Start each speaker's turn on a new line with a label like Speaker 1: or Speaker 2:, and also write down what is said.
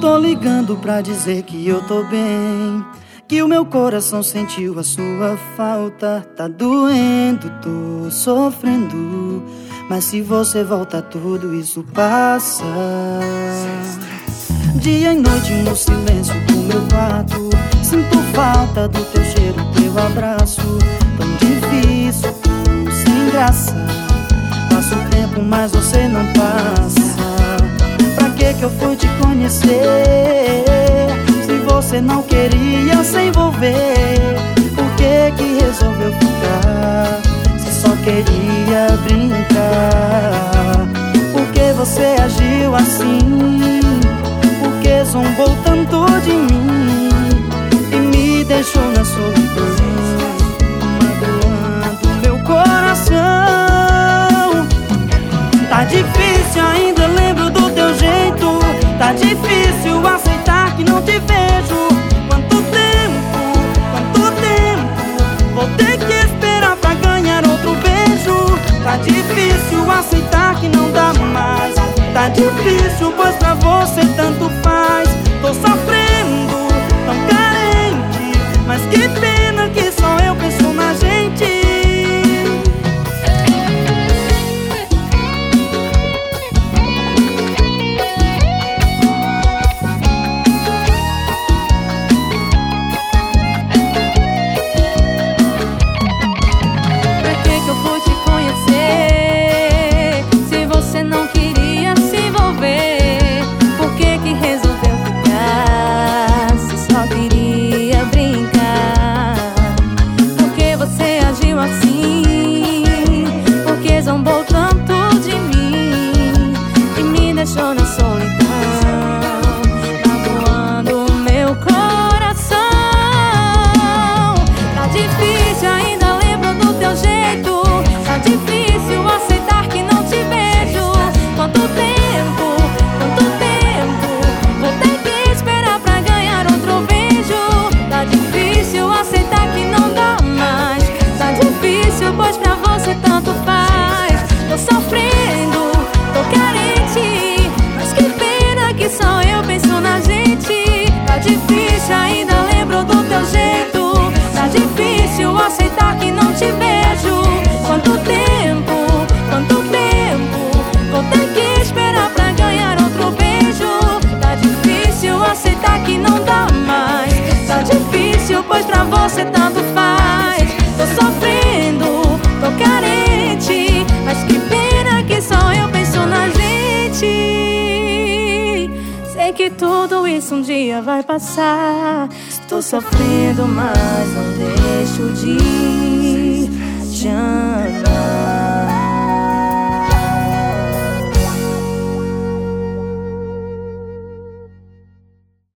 Speaker 1: Tô ligando pra dizer que eu tô bem, que o meu coração sentiu a sua falta. Tá doendo, tô sofrendo, mas se você volta tudo isso passa. Dia e noite no silêncio do meu quarto, sinto falta do teu cheiro, teu abraço. Tão difícil, sem graça. Passa o tempo, mas você não passa. Pra que eu fui te conhecer, se você não queria se envolver? Por que resolveu ficar, se só queria brincar? Por que você agiu assim? Por que zombou tanto de mim e me deixou na solidão, magoando meu coração? Tá difícil, ainda lembro do teu jeito. Tá difícil aceitar que não te vejo. Quanto tempo vou ter que esperar pra ganhar outro beijo? Tá difícil aceitar que não dá mais. Tá difícil, pois pra você tanto faz. Tô sofrendo, tão carente, mas que pena que só eu penso na gente.
Speaker 2: Zombou tanto de mim e me deixou na solidão, magoando meu coração. Tá difícil, ainda lembro do teu jeito. Tá difícil aceitar que não te vejo. Quanto tempo vou ter que esperar pra ganhar outro beijo? Tá difícil aceitar que não dá mais. Tá difícil, pois pra você tanto faz. Tô sofrendo, tô carente, mas que pena que só eu penso na gente. Tá difícil, ainda lembro do teu jeito. Tá difícil aceitar que não te vejo. Quanto tempo vou ter que esperar pra ganhar outro beijo? Tá difícil aceitar que não dá mais. Tá difícil, pois pra você tanto faz. Tô sofrendo, tô carente, mas que pena que só eu penso na gente. Sei que tudo isso um dia vai passar. Estou sofrendo, mas não deixo de te amar.